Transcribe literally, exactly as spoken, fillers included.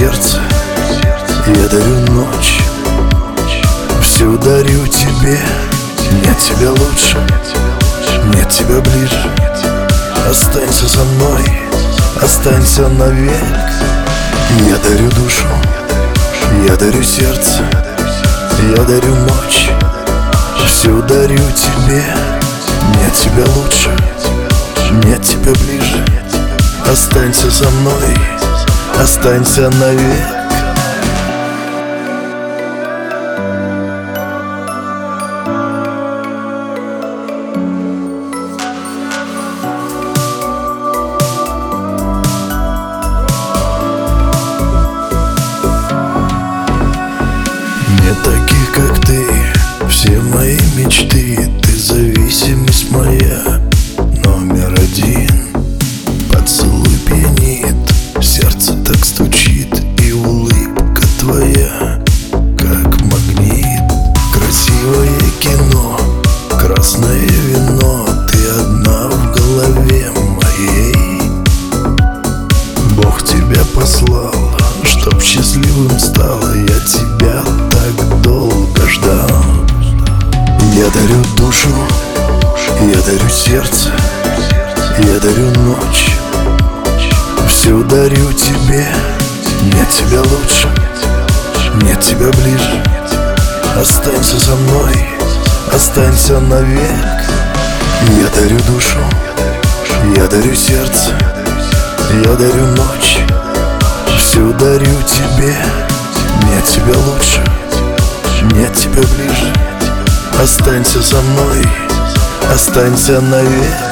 сердце, я дарю ночь, всю дарю тебе. Нет тебя лучше, нет тебя ближе. Останься со мной, останься навек. Я дарю душу, я дарю сердце, я дарю ночь, всю дарю тебе. Нет тебя лучше, нет тебя ближе. Останься со мной, останься навек. Не таких, как ты, все мои мечты. Ты зависимость моя номер один. Поцелуй пьянит, сердце так стучит, и улыбка твоя, как магнит. Красивое кино, красное вино, ты одна в голове моей. Бог тебя послал, чтоб счастливым стала. Я тебя так долго ждал. Я дарю душу, я дарю сердце, я дарю ночь, всю дарю тебе. Нет тебя лучше, нет тебя ближе. Останься со мной, останься навек. Я дарю душу, я дарю сердце, я дарю ночь, всю дарю тебе. Нет тебя лучше, нет тебя ближе. Останься со мной, останься навек.